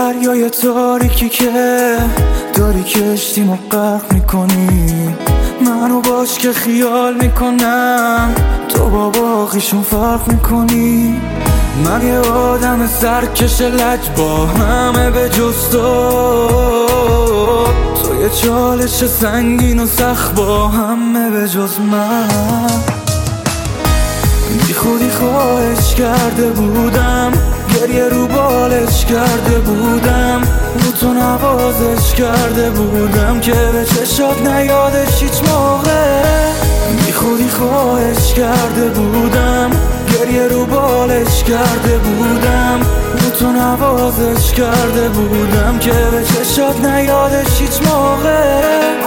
دریای تاریکی که داری کشتیمو غرق میکنی، منو باش که خیال میکنم تو با باقیشون فرق میکنی. من یه آدم سرکش لج با همه به جز تو یه چالش سنگین و سخت با همه به جز من. بی خودی خواهش کرده بودم، گریه رو بالش کرده بودم، رو تو نوازش کرده بودم که به چشات نیادش هیچ موقع. بی خودی خواهش کرده بودم، گریه رو بالش کرده بودم، رو تو نوازش کرده بودم که به چشات نیادش هیچ موقع.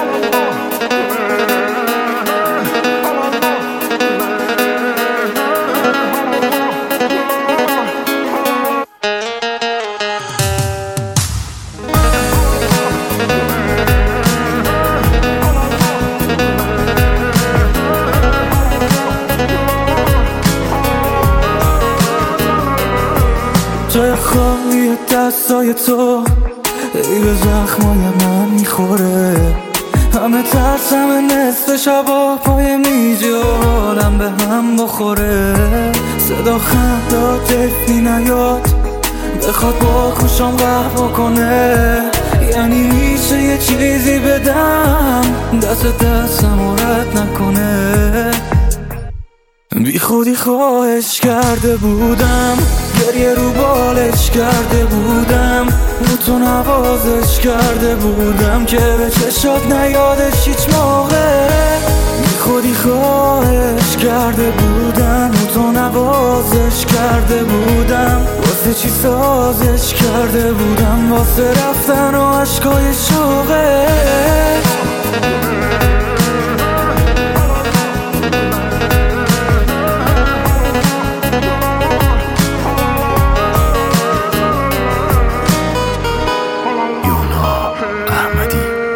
جای خالی دستای تو ای به زخمای من میخوره، همه ترسم نصف شبا پای میزی و حالم به هم بخوره. صدا خندات تفنی نیاد بخواد با خوشم قهوه کنه، یعنی میشه یه چیزی بدم دستم رد نکنه. بی خودی خواهش کرده بودم، گریه رو بالش کرده بودم، رو تو نوازش کرده بودم که به چشات نیادش هیچ موقع. بی خودی خواهش کرده بودم، رو تو نوازش کرده بودم، واسه چی سازش کرده بودم، واسه رفتن و عشقای شوقه.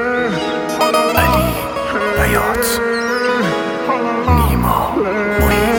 نیما محیط